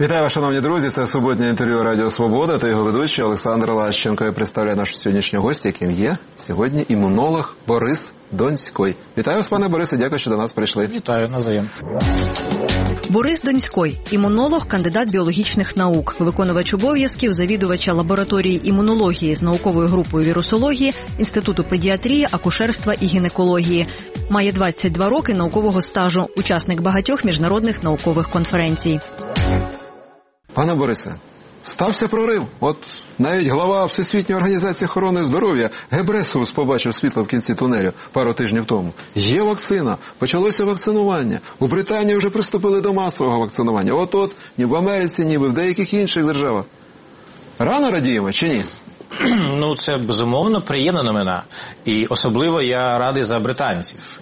Вітаю вас, шановні друзі, це суботнє інтерв'ю Радіо Свобода та його ведучий Олександр Лащенко. Я представляю нашого сьогоднішнього гостя, яким є сьогодні імунолог Борис Донський. Вітаю вас, пане Борисе, дякую, що до нас прийшли. Вітаю, навзаєм. Борис Донський – імунолог, кандидат біологічних наук, виконувач обов'язків завідувача лабораторії імунології з науковою групою вірусології, Інституту педіатрії, акушерства і гінекології. Має 22 роки наукового стажу, учасник багатьох міжнародних наукових конференцій. Пане Борисе, стався прорив. От навіть глава Всесвітньої організації охорони здоров'я Гебресіус побачив світло в кінці тунелю пару тижнів тому. Є вакцина, почалося вакцинування. У Британії вже приступили до масового вакцинування. От-от, ні в Америці, ні в деяких інших державах. Рано радіємо чи ні? Ну, це, безумовно, приємна новина. І особливо я радий за британців.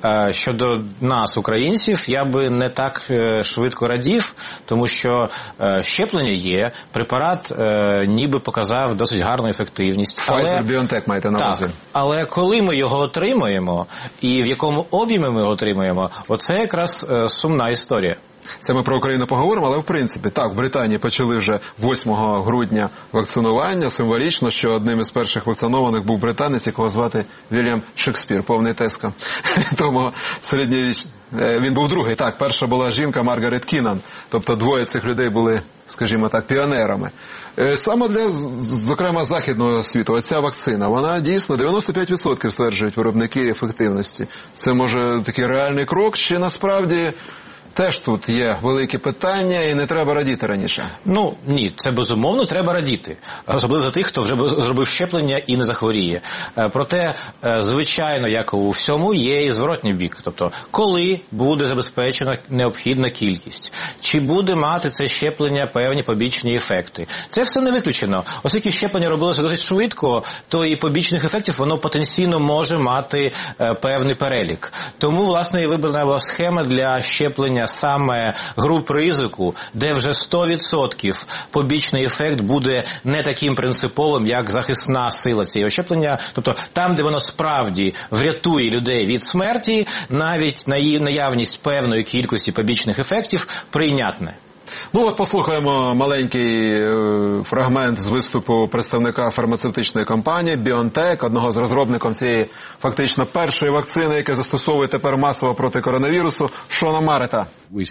Щодо нас, українців, я би не так швидко радів, тому що щеплення є, препарат ніби показав досить гарну ефективність. Pfizer-BioNTech маєте на увазі. Так, але коли ми його отримаємо і в якому об'ємі ми його отримаємо, оце якраз сумна історія. Це ми про Україну поговоримо, але в принципі, так, в Британії почали вже 8 грудня вакцинування. Символічно, що одним із перших вакцинованих був британець, якого звати Вільям Шекспір, повний тезка. Тому середньовічний. Він був другий, так, перша була жінка Маргарет Кіннан. Тобто двоє цих людей були, скажімо так, піонерами. Саме для, зокрема, західного світу, оця вакцина, вона дійсно 95% стверджують виробники ефективності. Це, може, такий реальний крок, чи насправді теж тут є великі питання і не треба радіти раніше? Ну, ні, це безумовно треба радіти. Особливо за тих, хто вже зробив щеплення і не захворіє. Проте, звичайно, як у всьому, є і зворотній бік. Тобто, коли буде забезпечена необхідна кількість? Чи буде мати це щеплення певні побічні ефекти? Це все не виключено. Оскільки щеплення робилося досить швидко, то і побічних ефектів воно потенційно може мати певний перелік. Тому, власне, і вибрана була схема для щеплення саме груп ризику, де вже 100% побічний ефект буде не таким принциповим, як захисна сила цієї щеплення. Тобто там, де воно справді врятує людей від смерті, навіть наявність певної кількості побічних ефектів прийнятне. Ну от послухаємо маленький фрагмент з виступу представника фармацевтичної компанії BioNTech, одного з розробників цієї фактично першої вакцини, яка застосовує тепер масово проти коронавірусу, Шона Марета.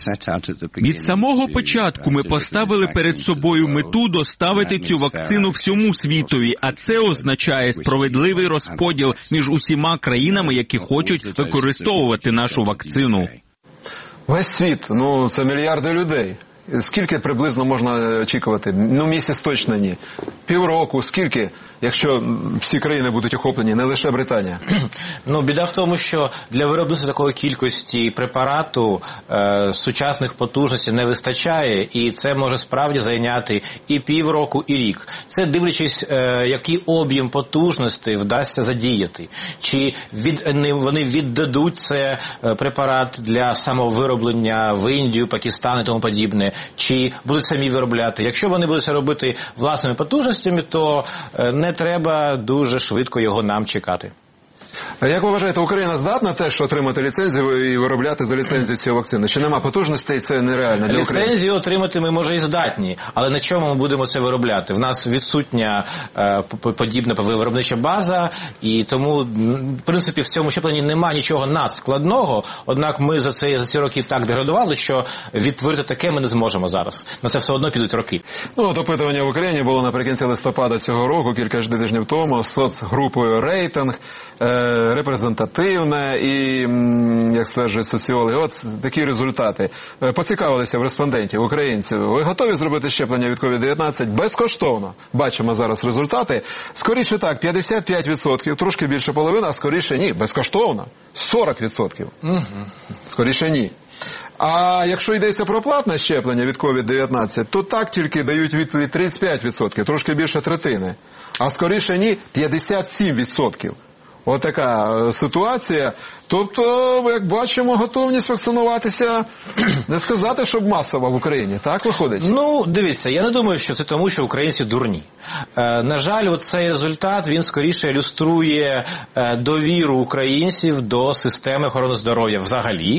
Від самого початку ми поставили перед собою мету доставити цю вакцину всьому світові, а це означає справедливий розподіл між усіма країнами, які хочуть використовувати нашу вакцину. Весь світ, ну це мільярди людей. Скільки приблизно можна очікувати? Ну, місяць точно ні. Півроку, скільки, якщо всі країни будуть охоплені, не лише Британія? Ну, біда в тому, що для виробництва такої кількості препарату сучасних потужностей не вистачає, і це може справді зайняти і півроку, і рік. Це дивлячись, який об'єм потужностей вдасться задіяти. Чи вони віддадуть це препарат для самовироблення в Індію, Пакистан і тому подібне, чи будуть самі виробляти. Якщо вони будуть це робити власними потужностями, то не треба дуже швидко його нам чекати. А як ви вважаєте, Україна здатна теж отримати ліцензію і виробляти за ліцензію цю вакцину? Чи нема потужностей, це нереально для України? Ліцензію отримати ми, може, і здатні, але на чому ми будемо це виробляти? В нас відсутня подібна виробнича база, і тому, в принципі, в цьому щепленні нема нічого надскладного, однак ми за ці роки так деградували, що відтворити таке ми не зможемо зараз. На це все одно підуть роки. Ну, от опитування в Україні було наприкінці листопада цього року, кілька тижнів тому, соцгрупою «Рейтинг», репрезентативне і, як стверджують соціологи, от такі результати. Поцікавилися в респондентів, українців. Ви готові зробити щеплення від COVID-19 безкоштовно? Бачимо зараз результати. Скоріше так, 55%, трошки більше половини, а скоріше ні, безкоштовно. 40%. Скоріше ні. А якщо йдеться про платне щеплення від COVID-19, то так тільки дають відповідь 35%, трошки більше третини. А скоріше ні, 57%. Отака ситуація. Тобто, як бачимо, готовність вакцинуватися, не сказати, щоб масово в Україні, так виходить? Ну, дивіться, я не думаю, що це тому, що українці дурні. На жаль, оцей результат, він скоріше ілюструє довіру українців до системи охорони здоров'я взагалі.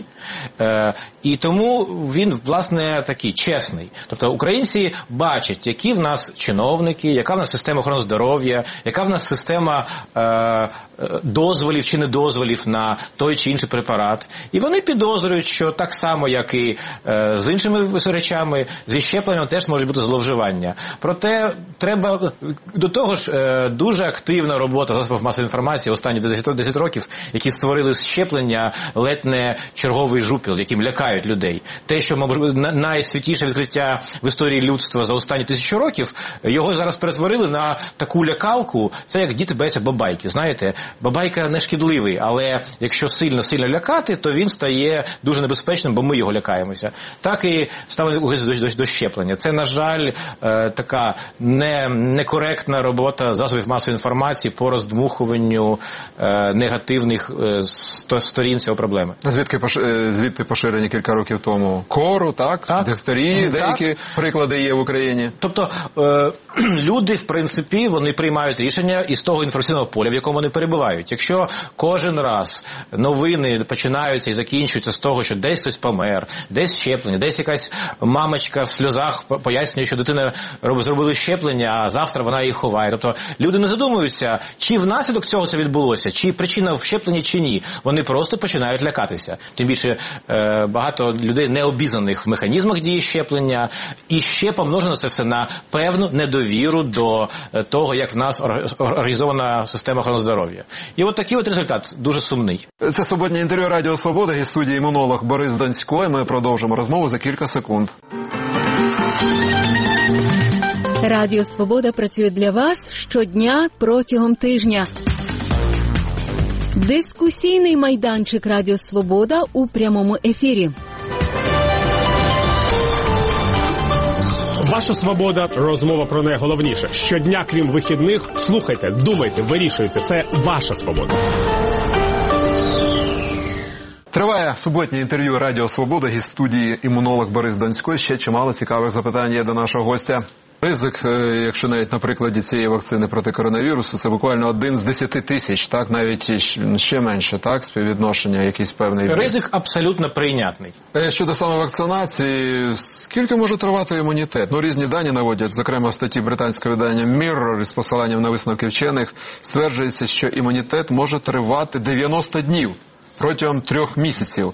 І тому він, власне, такий чесний. Тобто українці бачать, які в нас чиновники, яка в нас система охорони здоров'я, яка в нас система дозволів чи недозволів на той чи інший препарат. І вони підозрюють, що так само, як і з іншими речами, зі щепленням теж може бути зловживання. Проте треба до того ж дуже активна робота засобів масової інформації останні 10 років, які створили щеплення ледь не черговий жупіл, яким лякають людей. Те, що найсвятіше відкриття в історії людства за останні 1000 років, його зараз перетворили на таку лякалку, це як діти бояться бабайки, знаєте? Бабайка не шкідливий, але якщо сильно лякати, то він стає дуже небезпечним, бо ми його лякаємося. Так і ставимо до щеплення. Це, на жаль, така некоректна робота засобів масової інформації по роздмухуванню негативних сторін цього проблеми. Звідти поширені кілька років тому кору, так? Дифтерії, деякі приклади є в Україні. Тобто люди, в принципі, вони приймають рішення із того інформаційного поля, в якому вони перебувають. Якщо кожен раз новини починаються і закінчуються з того, що десь хтось помер, десь щеплення, десь якась мамочка в сльозах пояснює, що дитина зробила щеплення, а завтра вона її ховає. Тобто люди не задумуються, чи внаслідок цього це відбулося, чи причина в щепленні, чи ні. Вони просто починають лякатися. Тим більше багато людей не обізнаних в механізмах дії щеплення, і ще помножено це все на певну недовіру до того, як в нас організована система охорони здоров'я. І от такий от результат дуже сумний. Це суботнє інтерв'ю Радіо Свобода, і студії імунолог Борис Донсько, і ми продовжимо розмову за кілька секунд. Радіо Свобода працює для вас щодня протягом тижня. Дискусійний майданчик Радіо Свобода у прямому ефірі. Ваша свобода – розмова про найголовніше. Щодня, крім вихідних, слухайте, думайте, вирішуйте. Це ваша свобода. Триває суботнє інтерв'ю Радіо Свобода, із студії імунолог Борис Донсько. Ще чимало цікавих запитань є до нашого гостя. Ризик, якщо навіть на прикладі цієї вакцини проти коронавірусу, це буквально 1 з 10 тисяч, так, навіть ще менше, так, співвідношення якийсь певний. Ризик абсолютно прийнятний. Щодо саме вакцинації, скільки може тривати імунітет? Ну, різні дані наводять, зокрема в статті британського видання Mirror із посиланням на висновки вчених, стверджується, що імунітет може тривати 90 днів протягом 3 місяців.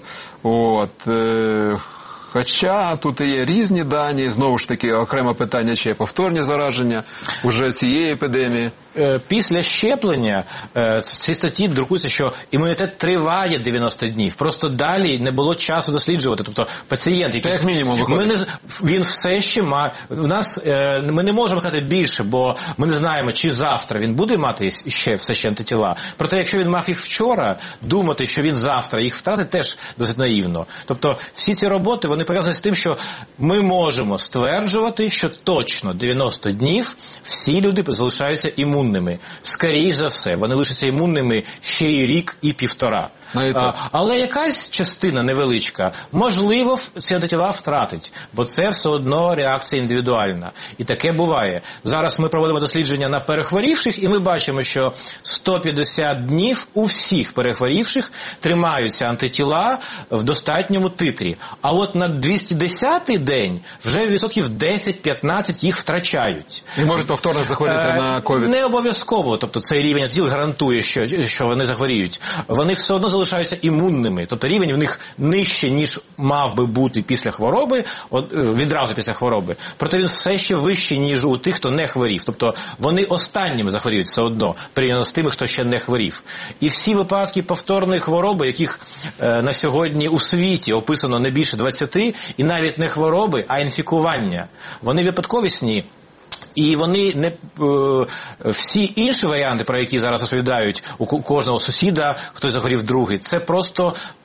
Хоча тут і є різні дані, знову ж таки, окреме питання, чи є повторні зараження уже цієї епідемії. Після щеплення в цій статті друкується, що імунітет триває 90 днів. Просто далі не було часу досліджувати. Тобто пацієнт, який... як мінімум виходить. Він все ще має... Ми не можемо казати більше, бо ми не знаємо, чи завтра він буде мати ще все ще антитіла. Проте, якщо він мав їх вчора, думати, що він завтра їх втратить, теж досить наївно. Тобто всі ці роботи, вони пов'язані з тим, що ми можемо стверджувати, що точно 90 днів всі люди залишаються імунними. Скоріше за все, вони лишаться імунними ще й рік, і 1,5. Але якась частина невеличка, можливо, ці антитіла втратить, бо це все одно реакція індивідуальна. І таке буває. Зараз ми проводимо дослідження на перехворівших, і ми бачимо, що 150 днів у всіх перехворівших тримаються антитіла в достатньому титрі. А от на 210-й день вже відсотків 10-15 їх втрачають. І можуть повторно захворіти на ковід? Не обов'язково. Тобто цей рівень антитіл гарантує, що вони захворіють. Вони все одно залишаються імунними. Тобто рівень в них нижче, ніж мав би бути після хвороби, відразу після хвороби. Проте він все ще вищий, ніж у тих, хто не хворів. Тобто вони останніми захворіють все одно, порівняно з тими, хто ще не хворів. І всі випадки повторної хвороби, яких на сьогодні у світі описано не більше 20, і навіть не хвороби, а інфікування, вони випадковісні. І вони не всі інші варіанти, про які зараз розповідають у кожного сусіда, хтось захворів другий, це просто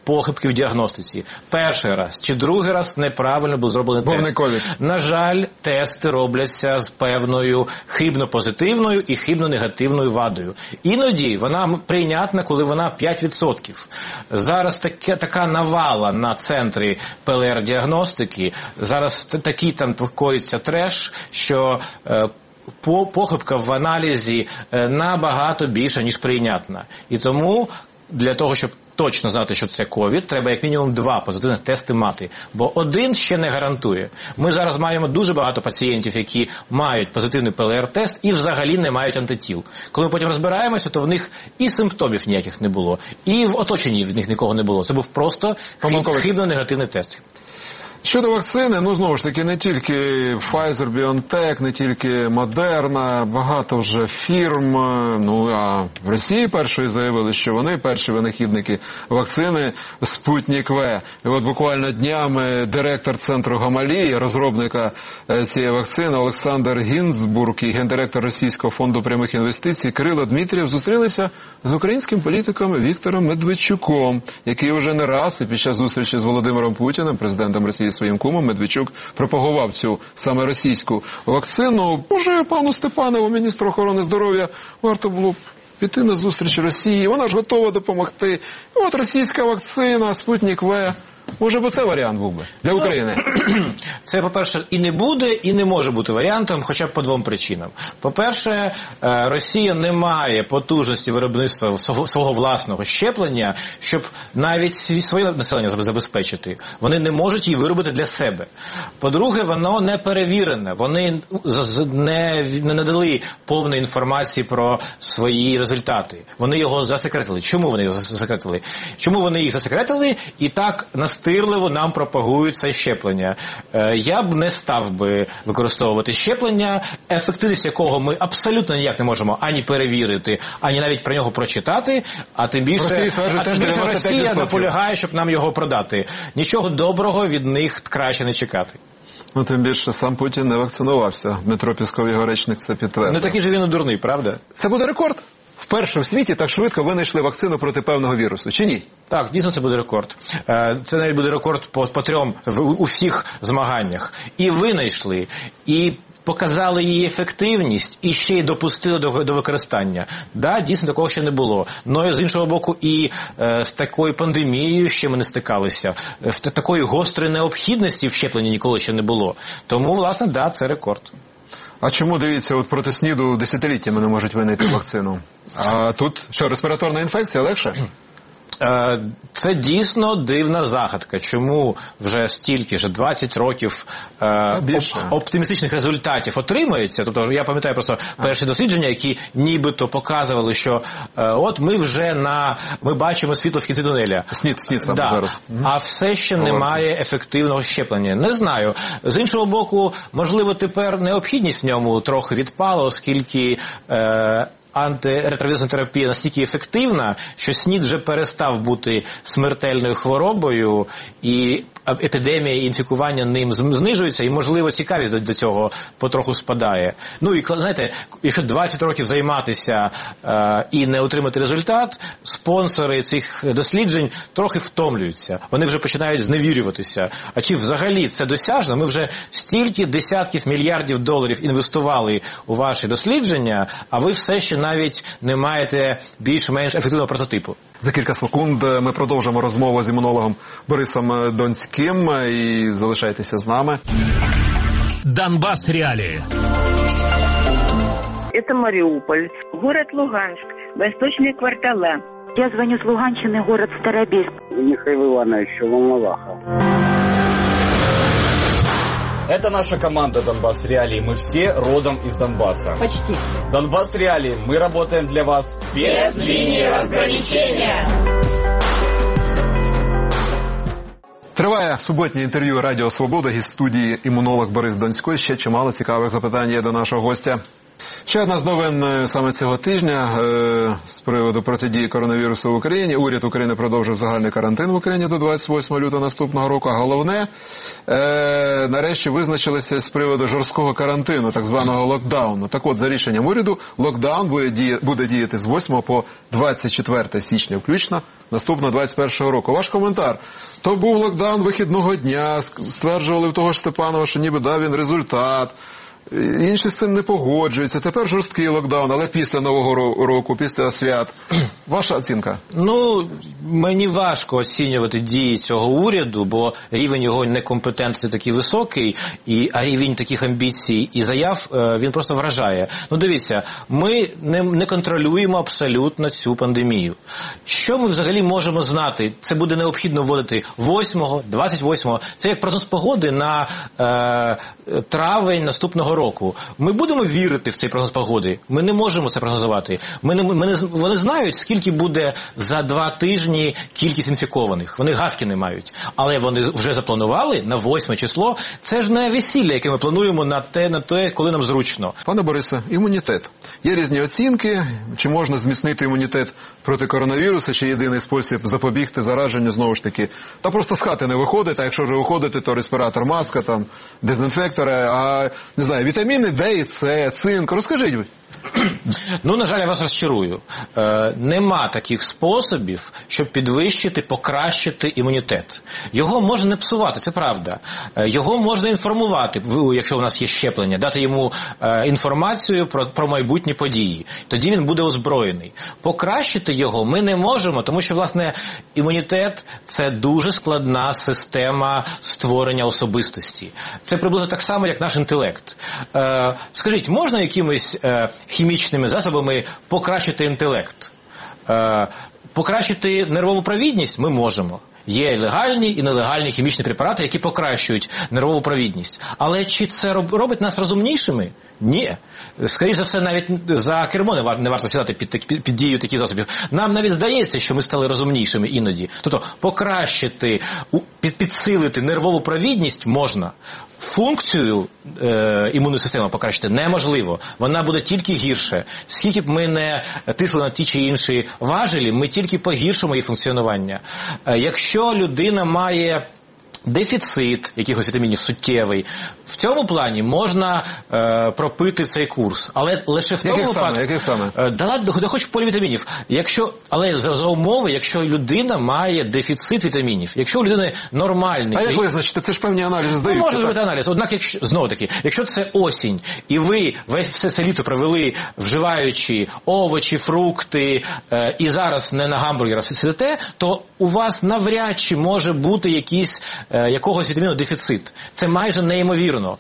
похибки в діагностиці. Перший раз чи другий раз неправильно був зроблений тест. На жаль, тести робляться з певною хибно-позитивною і хибно-негативною вадою. Іноді вона прийнятна, коли вона 5%. Зараз така навала на центрі ПЛР-діагностики, зараз такий там коїться треш, що похибка в аналізі набагато більша, ніж прийнятна. І тому для того, щоб точно знати, що це ковід, треба як мінімум 2 позитивних тести мати. Бо один ще не гарантує. Ми зараз маємо дуже багато пацієнтів, які мають позитивний ПЛР-тест і взагалі не мають антитіл. Коли ми потім розбираємося, то в них і симптомів ніяких не було, і в оточенні в них нікого не було. Це був просто хибно-негативний тест. Щодо вакцини, знову ж таки, не тільки Pfizer, BioNTech, не тільки Moderna, багато вже фірм, а в Росії першої заявили, що вони перші винахідники вакцини Спутник В. І от буквально днями директор центру Гамалії, розробника цієї вакцини Олександр Гінзбург і гендиректор Російського фонду прямих інвестицій Кирило Дмитрієв зустрілися з українським політиком Віктором Медведчуком, який вже не раз і під час зустрічі з Володимиром Путіним, президентом Росії, своїм кумом, Медведчук пропагував цю саме російську вакцину. Може, пану Степанову, міністру охорони здоров'я, варто було б піти на зустріч Росії, вона ж готова допомогти. От російська вакцина, Спутник В. Може б це варіант був би для України? Це, по-перше, і не буде, і не може бути варіантом, хоча б по 2 причинам. По-перше, Росія не має потужності виробництва свого власного щеплення, щоб навіть своє населення забезпечити. Вони не можуть її виробити для себе. По-друге, воно не перевірене. Вони не надали повної інформації про свої результати. Вони його засекретили. Чому вони його засекретили? Чому вони їх засекретили і так настирливо нам пропагують це щеплення? Я б не став би використовувати щеплення, ефективність якого ми абсолютно ніяк не можемо ані перевірити, ані навіть про нього прочитати, а тим більше Росія наполягає, щоб нам його продати. Нічого доброго від них краще не чекати. Тим більше сам Путін не вакцинувався. Дмитро Пісков, його речник, це підтвердив. Такий же він і дурний, правда? Це буде рекорд? Вперше в світі так швидко винайшли вакцину проти певного вірусу, чи ні? Так, дійсно це буде рекорд. Це навіть буде рекорд по 3 у всіх змаганнях. І винайшли, і показали її ефективність, і ще й допустили до використання. Да, дійсно такого ще не було. Но з іншого боку, і з такою пандемією ще ми не стикалися. Такої гострої необхідності в щепленні ніколи ще не було. Тому, власне, да, це рекорд. А чому, дивіться, от проти СНІДу десятиліттями не можуть винайти вакцину? А тут що, респіраторна інфекція легше? Це дійсно дивна загадка. Чому вже стільки, вже 20 років оптимістичних результатів отримується? Тобто, я пам'ятаю просто перші дослідження, які нібито показували, що от ми вже ми бачимо світло в кінці тунеля. СНІД саме зараз. А все ще немає ефективного щеплення. Не знаю. З іншого боку, можливо, тепер необхідність в ньому трохи відпала, оскільки антиретровірусна терапія настільки ефективна, що СНІД вже перестав бути смертельною хворобою, і епідемія і інфікування ним знижується, і, можливо, цікавість до цього потроху спадає. І, знаєте, якщо 20 років займатися і не отримати результат, спонсори цих досліджень трохи втомлюються. Вони вже починають зневірюватися. А чи взагалі це досяжно? Ми вже стільки десятків мільярдів доларів інвестували у ваші дослідження, а ви все ще навіть не маєте більш-менш ефективного прототипу. За кілька секунд ми продовжимо розмову з імунологом Борисом Донським, і залишайтеся з нами. Донбасс реалии. Это Мариуполь, город Луганск, восточные квартала. Я звоню с Луганщины, город Старобельск. Михаил Иванович, Волноваха. Это наша команда «Донбасс Реалии». Мы все родом из Донбасса. Почти. «Донбасс Реалии». Мы работаем для вас без линии разграничения. Триває суботнє інтерв'ю Радіо Свобода. Із студії імунолог Борис Донський. Ще чимало цікавих запитань є до нашого гостя. Ще одна з новин саме цього тижня з приводу протидії коронавірусу в Україні. Уряд України продовжив загальний карантин в Україні до 28 лютого наступного року. А головне, нарешті визначилися з приводу жорсткого карантину, так званого локдауну. Так от, за рішенням уряду, локдаун буде діяти з 8 по 24 січня включно наступного 21 року. Ваш коментар. То був локдаун вихідного дня, стверджували в того ж Степанова, що ніби дав він результат. Інші з цим не погоджуються. Тепер жорсткий локдаун, але після Нового року, після свят. Ваша оцінка? Мені важко оцінювати дії цього уряду, бо рівень його некомпетентності такий високий, а рівень таких амбіцій і заяв, він просто вражає. Дивіться, ми не контролюємо абсолютно цю пандемію. Що ми взагалі можемо знати? Це буде необхідно вводити 8-го, 28-го. Це як прогноз погоди на травень наступного року. Ми будемо вірити в цей прогноз погоди? Ми не можемо це прогнозувати. Вони знають, скільки буде за 2 тижні кількість інфікованих. Вони гадки не мають. Але вони вже запланували на 8 число. Це ж не весілля, яке ми плануємо на те, коли нам зручно. Пане Борисе, імунітет. Є різні оцінки. Чи можна зміцнити імунітет проти коронавірусу, чи єдиний спосіб запобігти зараженню, знову ж таки, та просто з хати не виходити, а якщо вже виходити, то респіратор, маска, там, дезінфектори, а, не знаю, вітаміни Д і С, цинк. Розкажіть ви. На жаль, я вас розчарую. Нема таких способів, щоб підвищити, покращити імунітет. Його можна не псувати, це правда. Його можна інформувати, якщо у нас є щеплення, дати йому інформацію про майбутні події. Тоді він буде озброєний. Покращити його ми не можемо, тому що, власне, імунітет – це дуже складна система створення особистості. Це приблизно так само, як наш інтелект. Скажіть, можна якимось хімічними засобами покращити інтелект? Покращити нервову провідність ми можемо. Є легальні і нелегальні хімічні препарати, які покращують нервову провідність. Але чи це робить нас розумнішими? Ні. Скоріше за все, навіть за кермо не варто сідати під дією таких засобів. Нам навіть здається, що ми стали розумнішими іноді. Тобто покращити, підсилити нервову провідність можна. Функцію імунної системи покращити неможливо. Вона буде тільки гірше. Скільки б ми не тисли на ті чи інші важелі, ми тільки погіршимо її функціонування. Якщо людина має дефіцит якихось вітамінів суттєвий, в цьому плані можна пропити цей курс. Але лише в тому випадку... Яких саме? Да хоч полівітамінів. Але за умови, якщо людина має дефіцит вітамінів. Якщо у людини нормальний... А як визначити? Це ж певні аналізи здаються. Можна зробити аналіз. Однак, якщо це осінь, і ви все це літо провели, вживаючи овочі, фрукти, і зараз не на гамбургерах сидите, то у вас навряд чи може бути якогось вітаміну дефіцит. Це майже неймовірно.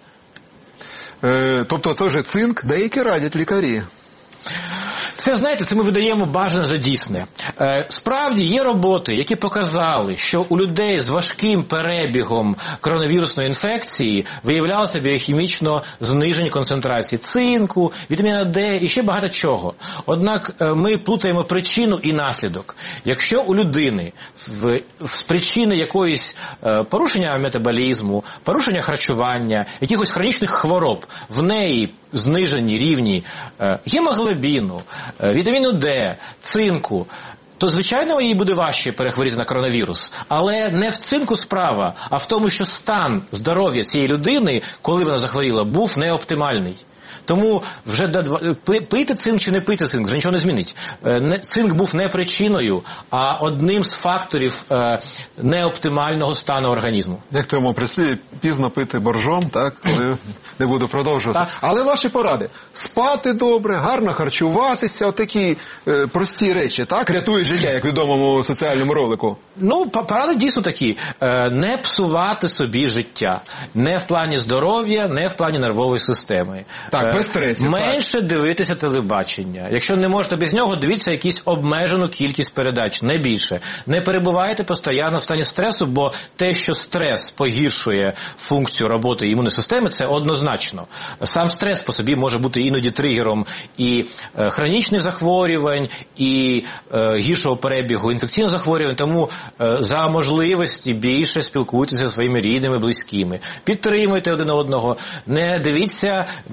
Тобто той же цинк деякі радять лікарі. Це, знаєте, це ми видаємо бажане за дійсне. Справді є роботи, які показали, що у людей з важким перебігом коронавірусної інфекції виявлялося біохімічно зниження концентрації цинку, вітаміна Д і ще багато чого. Однак ми плутаємо причину і наслідок. Якщо у людини з причини якоїсь порушення метаболізму, порушення харчування, якихось хронічних хвороб, в неї знижені рівні гемоглобіну, вітаміну Д, цинку, то, звичайно, їй буде важче перехворіти на коронавірус. Але не в цинку справа, а в тому, що стан здоров'я цієї людини, коли вона захворіла, був неоптимальний. Тому вже пити цинк чи не пити цинк, вже нічого не змінить. Цинк був не причиною, а одним з факторів неоптимального стану організму. Як в тому прислів'ї, пізно пити боржом, так, коли не буду продовжувати. Так. Але ваші поради. Спати добре, гарно харчуватися, отакі прості речі, так, рятують життя, як в відомому соціальному ролику. Поради дійсно такі. Не псувати собі життя. Не в плані здоров'я, не в плані нервової системи. Так, без стресів. Менше дивитися телебачення. Якщо не можете без нього, дивіться якусь обмежену кількість передач, не більше. Не перебувайте постійно в стані стресу, бо те, що стрес погіршує функцію роботи імунної системи, це однозначно. Сам стрес по собі може бути іноді тригером і хронічних захворювань, і гіршого перебігу інфекційних захворювань, тому за можливості більше спілкуйтеся зі своїми рідними, близькими. Підтримуйте один одного, не дивіться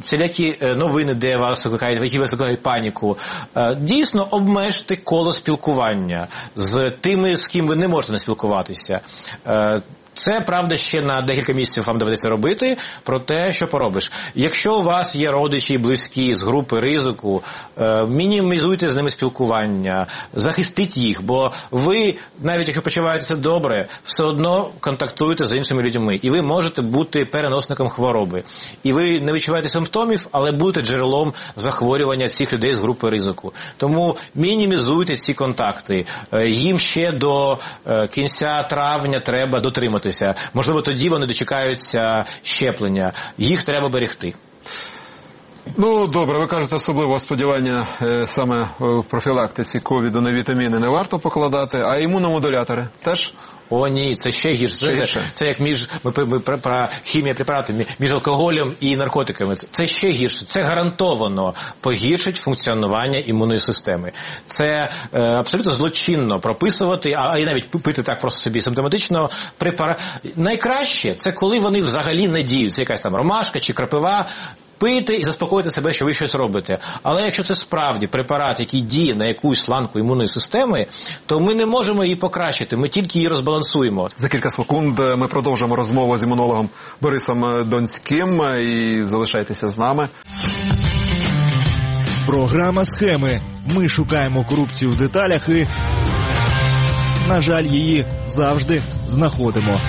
всілякі новини, де вас викликають, які вас викликають паніку. Дійсно, обмежте коло спілкування з тими, з ким ви не можете не спілкуватися. Це, правда, ще на декілька місяців вам доведеться робити, про те, що поробиш. Якщо у вас є родичі і близькі з групи ризику, мінімізуйте з ними спілкування, захистіть їх, бо ви, навіть якщо почуваєтеся добре, все одно контактуєте з іншими людьми, і ви можете бути переносником хвороби. І ви не відчуваєте симптомів, але будете джерелом захворювання цих людей з групи ризику. Тому мінімізуйте ці контакти. Їм ще до кінця травня треба дотриматися. Можливо, тоді вони дочекаються щеплення. Їх треба берегти. Ну, добре, ви кажете, особливо сподівання саме в профілактиці ковіду на вітаміни не варто покладати, а імуномодулятори теж? О, ні, це ще гірше. Це як ми про хімію препаратів, між алкоголем і наркотиками. Це ще гірше. Це гарантовано погіршить функціонування імунної системи. Це абсолютно злочинно прописувати, а і навіть пити так просто собі симптоматично препарат. Найкраще це коли вони взагалі не діють. Це якась там ромашка чи крапива. Пийте і заспокоїти себе, що ви щось робите. Але якщо це справді препарат, який діє на якусь ланку імунної системи, то ми не можемо її покращити, ми тільки її розбалансуємо. За кілька секунд ми продовжимо розмову з імунологом Борисом Донським, і залишайтеся з нами. Програма «Схеми». Ми шукаємо корупцію в деталях і, на жаль, її завжди знаходимо.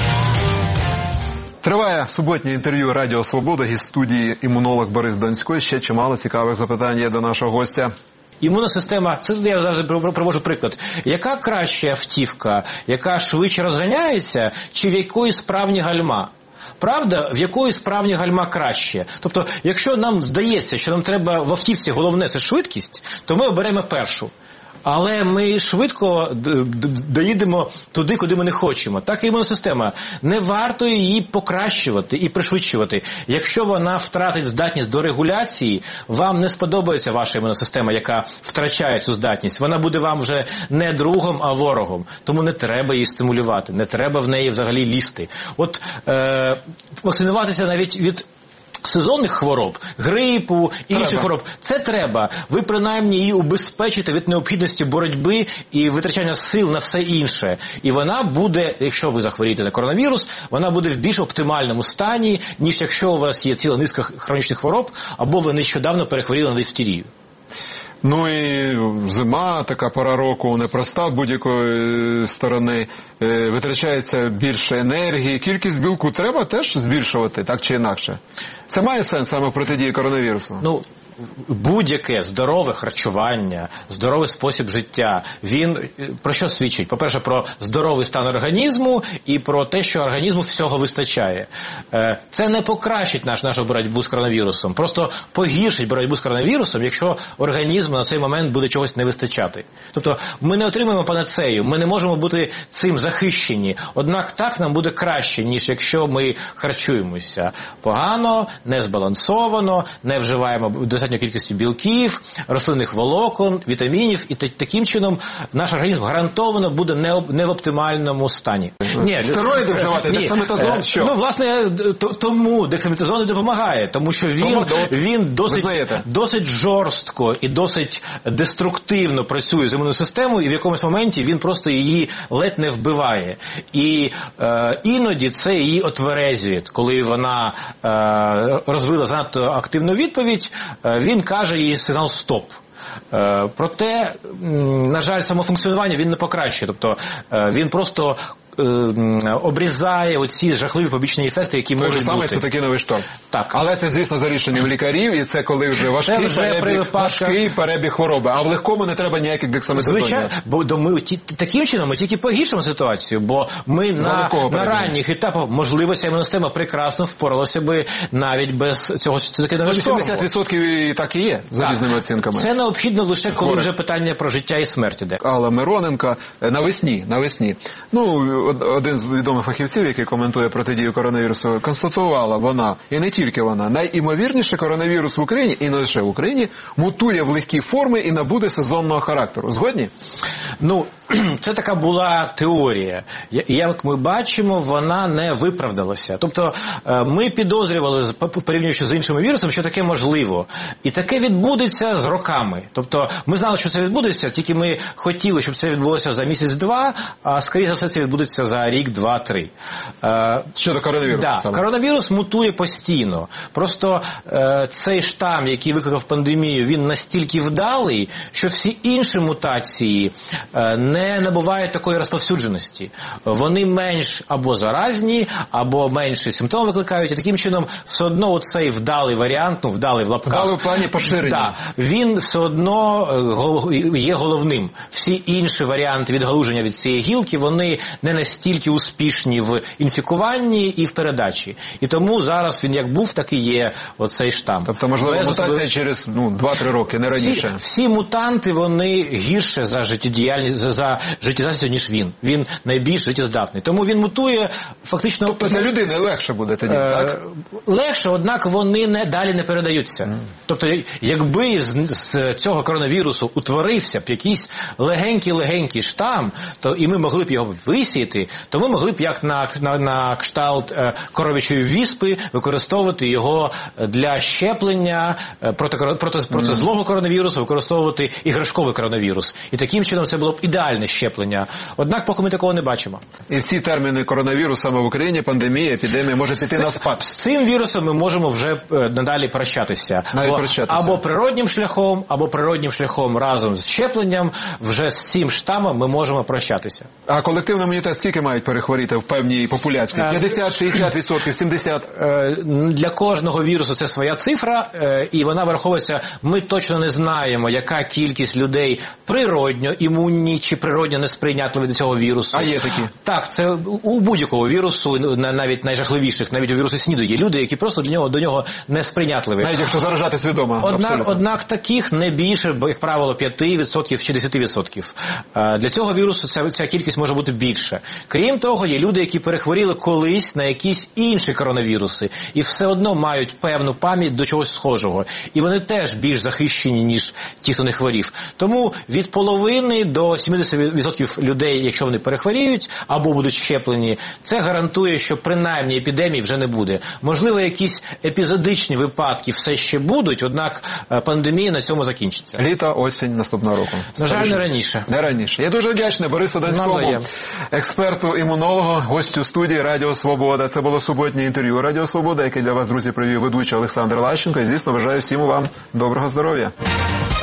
Триває суботнє інтерв'ю Радіо Свобода. Гість студії імунолог Борис Донський. Ще чимало цікавих запитань є до нашого гостя. Імунна система, це я завжди привожу приклад. Яка краща автівка, яка швидше розганяється, чи в якої справні гальма? Правда, в якої справні гальма краще. Тобто, якщо нам здається, що нам треба в автівці головне – це швидкість, то ми оберемо першу. Але ми швидко доїдемо туди, куди ми не хочемо. Так і імунна система. Не варто її покращувати і пришвидшувати. Якщо вона втратить здатність до регуляції, вам не сподобається ваша імунна система, яка втрачає цю здатність. Вона буде вам вже не другом, а ворогом. Тому не треба її стимулювати, не треба в неї взагалі лізти. От вакцинуватися навіть від сезонних хвороб, грипу, інших хвороб, це треба. Ви принаймні її убезпечите від необхідності боротьби і витрачання сил на все інше. І вона буде, якщо ви захворієте на коронавірус, вона буде в більш оптимальному стані, ніж якщо у вас є ціла низка хронічних хвороб, або ви нещодавно перехворіли на дифтерію. Ну і зима, така пора року, непроста будь-якої сторони, витрачається більше енергії, кількість білку треба теж збільшувати, так чи інакше. Це має сенс саме в протидії коронавірусу? Ну, будь-яке здорове харчування, здоровий спосіб життя, він про що свідчить? По-перше, про здоровий стан організму і про те, що організму всього вистачає. Це не покращить нашу боротьбу з коронавірусом, просто погіршить боротьбу з коронавірусом, якщо організму на цей момент буде чогось не вистачати. Тобто ми не отримаємо панацею, ми не можемо бути цим захищені. Однак так нам буде краще, ніж якщо ми харчуємося погано, незбалансовано, не вживаємо достатньо кількості білків, рослинних волокон, вітамінів, і таким чином наш організм гарантовано буде не в оптимальному стані. Ні, стероїди вживати, дексаметазон, що? Ну, власне, тому дексаметазон і допомагає, тому що він досить жорстко і досить деструктивно працює з імунною системою, і в якомусь моменті він просто її ледь не вбиває. І іноді це її отверезює, коли вона розвила занадто активну відповідь, він каже їй сигнал «стоп». Проте, на жаль, самофункціонування він не покращує. Тобто він просто обрізає оці жахливі побічні ефекти, які можуть бути. Саме це такий новий шторм. Так. Але це, звісно, за рішенням лікарів, і це коли вже важкий перебіг хвороби. А в легкому не треба ніяких дексаметазонів. Звичайно, бо таким чином ми тільки погіршимо ситуацію, бо ми на ранніх етапах, можливо, ця імунна система прекрасно впоралася би навіть без цього цитокінового шторму. 70% і так і є, за різними оцінками. Це необхідно лише, коли вже питання про життя і смерть іде. Алла Мироненко навесні. Ну, один з відомих фахівців, який коментує протидію коронавірусу, констатувала вона, і не тільки вона, найімовірніше коронавірус в Україні, і не лише в Україні, мутує в легкі форми і набуде сезонного характеру. Згодні? Ну, це така була теорія. Як ми бачимо, вона не виправдалася. Тобто ми підозрювали, порівнюючи з іншими вірусами, що таке можливо. І таке відбудеться з роками. Тобто ми знали, що це відбудеться, тільки ми хотіли, щоб це відбулося за місяць-два, а скоріше за все це відбудеться за рік, два, три. Щодо коронавірусу? Так, коронавірус мутує постійно. Просто цей штам, який викликав пандемію, він настільки вдалий, що всі інші мутації не набувають такої розповсюдженості. Вони менш або заразні, або менші симптоми викликають, і таким чином все одно цей вдалий варіант, вдалий в лапках. Вдалий в плані поширення. Так, він все одно є головним. Всі інші варіанти відгалуження від цієї гілки, вони не настільки успішні в інфікуванні і в передачі. І тому зараз він як був, так і є оцей штам. Тобто, можливо, мутація через 2-3 роки, не раніше. Всі мутанти, вони гірше за життєдіяльність, за життєздатністю, ніж він. Він найбільш життєздатний. Тому він мутує фактично... Тобто для людини легше буде тоді, так? Легше, однак вони далі не передаються. Тобто, якби з цього коронавірусу утворився б якийсь легенький штам, то і ми могли б його висіяти, то ми могли б, як на кшталт коров'ячої віспи, використовувати його для щеплення проти злого коронавірусу, використовувати іграшковий коронавірус. І таким чином це було б ідеальне щеплення. Однак поки ми такого не бачимо. І ці терміни коронавірус саме в Україні, пандемія, епідемія, може піти на спад. З цим вірусом ми можемо вже надалі прощатися. Або природнім шляхом разом з щепленням, вже з цим штамом ми можемо прощатися. А колективний імунітет скільки мають перехворіти в певній популяції? 50-60%, 70%? Для кожного вірусу це своя цифра, і вона враховується. Ми точно не знаємо, яка кількість людей природньо імунні чи природньо несприйнятливі до цього вірусу. А є такі? Так, це у будь-якого вірусу, навіть найжахливіших, навіть у вірусу СНІДу є люди, які просто до нього несприйнятливі. Навіть якщо заражати свідомо. Однак таких не більше, як правило, 5% чи 10%. Для цього вірусу ця кількість може бути більше. Крім того, є люди, які перехворіли колись на якісь інші коронавіруси і все одно мають певну пам'ять до чогось схожого. І вони теж більш захищені, ніж ті, хто не хворів. Тому від половини до 70% людей, якщо вони перехворіють або будуть щеплені, це гарантує, що принаймні епідемії вже не буде. Можливо, якісь епізодичні випадки все ще будуть, однак пандемія на цьому закінчиться. Літо, осінь наступного року. На жаль, не раніше. Не раніше. Я дуже вдячний Борису Донському, експерту-імунологу, гостю студії Радіо Свобода. Це було суботнє інтерв'ю Радіо Свобода, яке для вас, друзі, привів ведучий Олександр Лащенко. І, звісно, бажаю всім вам доброго здоров'я.